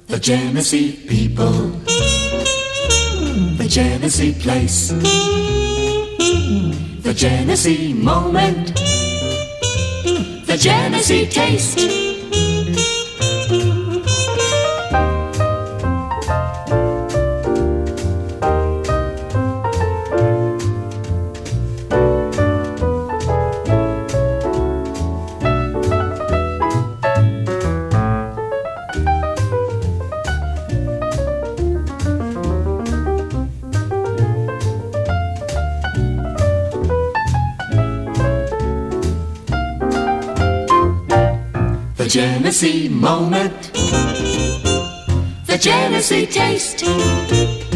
The Genesee people, the Genesee place, the Genesee moment, the Genesee taste. The Genesee moment, the Genesee taste.